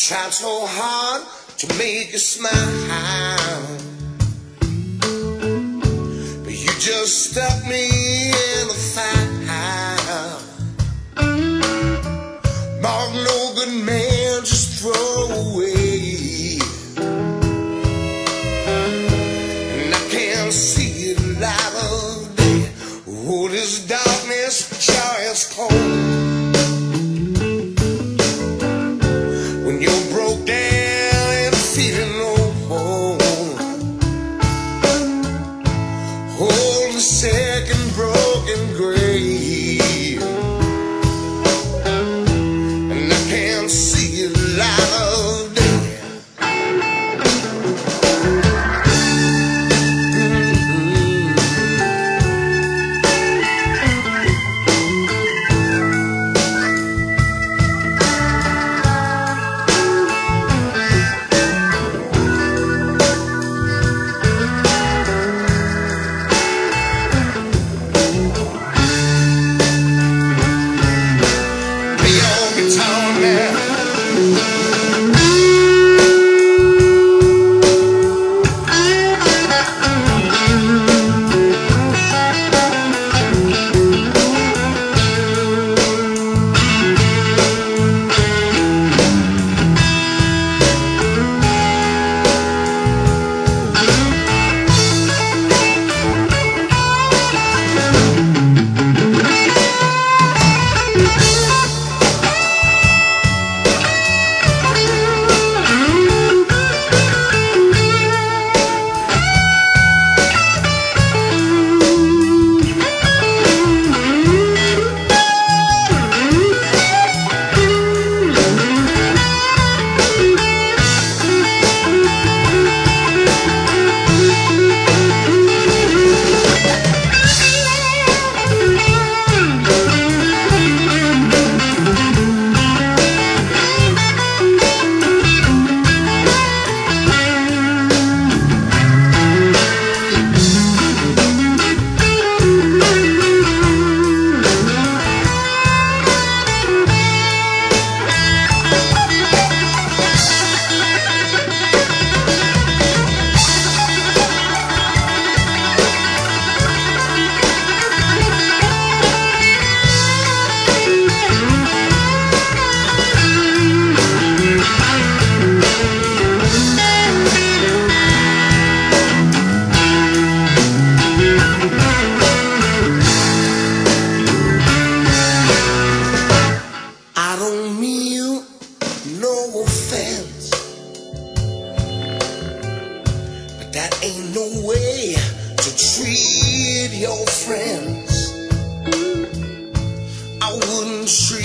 Tried so hard to make you smile, but you just stuck me in a fire. Mark, no good man, just throw away. And I can't see the light of day. Oh, this darkness sure is cold. When you're broke down and feeling no home, hold a second broken grave, and I can't see the light of day. No offense, but that ain't no way to treat your friends. I wouldn't treat